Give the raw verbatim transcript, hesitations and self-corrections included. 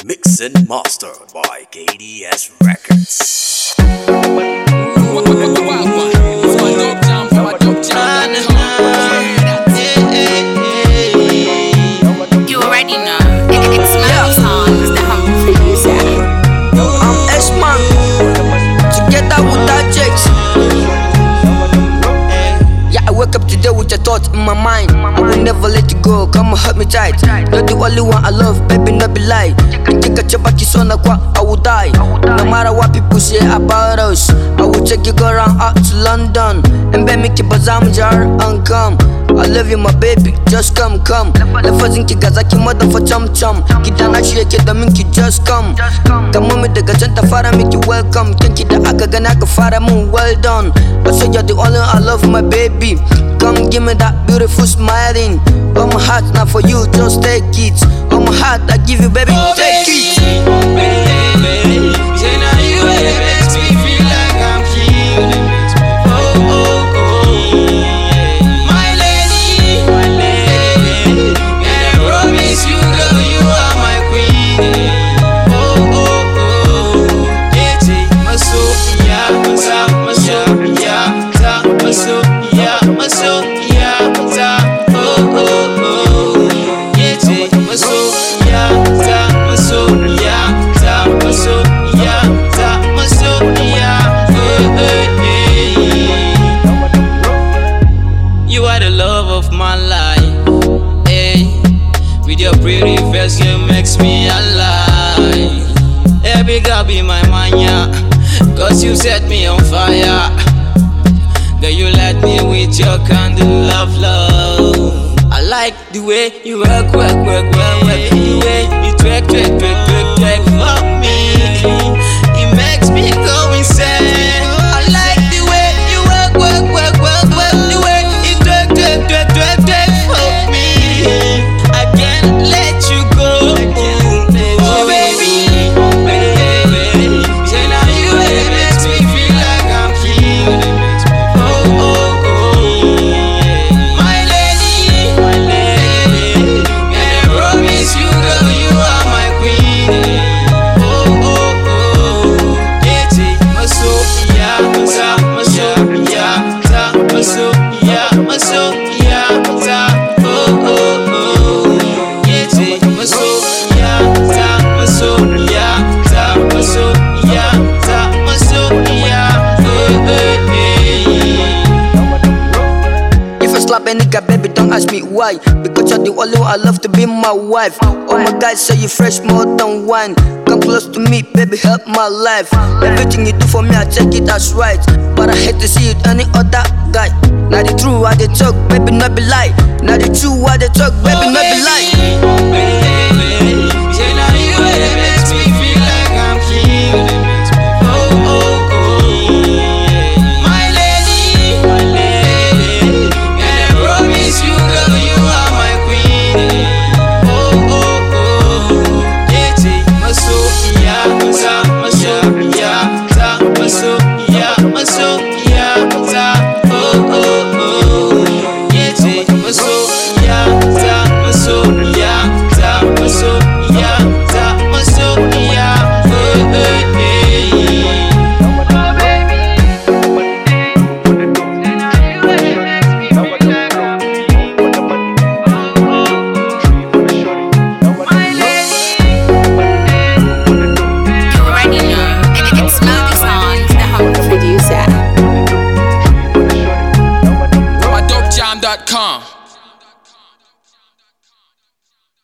Mixed and mastered by K D S Records. You already know. It's Melody Songs, the humble producer. I'm S-Man, together with that Jakes. Yeah, I wake up today with a thought in my mind. I will never let it go, come and hurt me tight. You're the only one I love, baby, not be lie. Take a chop back, son, I will die. No matter what people say about us, I will take you go around out to London. And baby, make you bazam jar and come. I love you, my baby, just come, come. Lefa zinki gazaki mother for chum chum. Kidana shake it, the minky just come. Come on, me the gajanta fara make you welcome. Kinky the aga ganaka fara moon, well done. I say you're the only I love, my baby. Come give me that beautiful smiling. Oh my heart, not for you, just take it. Oh my heart, I give you, baby, oh, take baby, it. Baby, say now you it makes me feel like I'm king. Oh oh oh, my lady, my lady, and I promise you, girl, you are my queen. Oh oh oh, it's my soul, yeah, my soul, my soul, yeah, my soul, yeah, my soul, yeah, oh oh oh, it's my soul, yeah, my soul, yeah, my soul, yeah, my soul, yeah, hey, hey. You are the love of my life, hey. With your pretty face, you makes me alive. Every girl be my mania, cause you set me on fire. Girl, you light me with your candle of love. I like the way you work, work, work, work, work. The way you twerk, twerk, twerk, twerk, twerk for me. It makes me go insane. I like the way you work, work, work, work, work. The way you twerk, twerk, twerk, twerk, twerk for me. I can't let you go. Oh baby, baby, say now you it makes me feel like I'm king. Slap a nigga, baby, don't ask me why. Because you're the only one I love to be my wife. Oh my God, say you fresh more than wine. Come close to me, baby, help my life. Everything you do for me, I take it as right. But I hate to see it any other guy. Now the true how they talk, baby, not be lie. Now the true how they talk, baby, not be lie. Say now you it makes me feel like I'm king. Oh oh oh, my lady, my lady, and I promise you, girl, you are my queen. Oh oh oh, it's my soul, yeah, my soul, my soul, yeah, my soul, yeah, my soul, yeah, oh oh oh, it's my soul, yeah, my soul, yeah, my soul, yeah, my soul, yeah, hey hey hey. Oh baby, say now you it makes me feel like I'm king. Oh oh oh, my lady. You already know. It's Melody Songs, the humble producer. my dope jam dot com